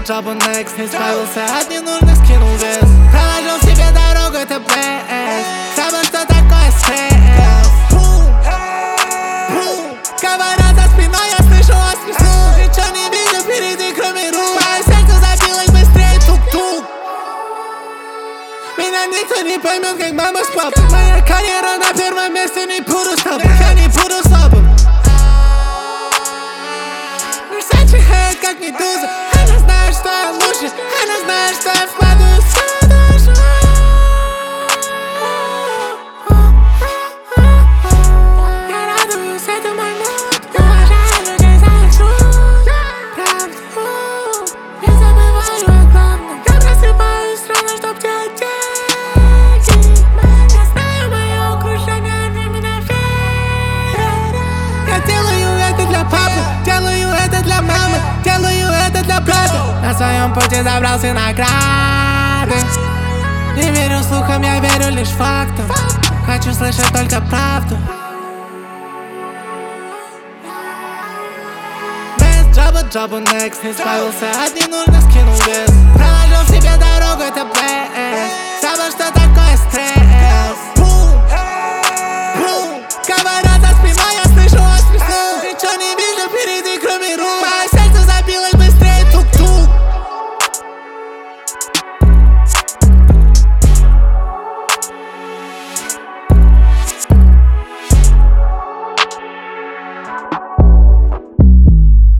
джобу next. Не справился от ненужных, скинул вес. Проложил себе дорогу, это БС. Забыл, что такое стресс. Говорят за спиной, я слышу вас весну. Ничего не вижу впереди, кроме рук. Мое сердце забилось быстрее, тук-тук. Меня никто не поймет, как мама с папой. Моя карьера на первом месте, не буду слабым. Я не буду слабым. Versace head, как медуза. Она знает, что я лучше. Она знает, что я вкладываю все душу. Я радуюсь, это мой мод. Уважаю людей за их труд. Правду не забываю о главном. Я просыпаюсь рано, чтоб делать деньги. Я знаю мое окружение, они меня верят. Я делаю это для папы, делаю это для мамы, делаю это для брата. На своем пути забрался награды. Не верю слухам, я верю лишь фактам. Хочу слышать только правду. Без джобу next. Не справился от ненужных, скинул вес. Проложил себе дорогу, это БС. Забыл, что такое стресс.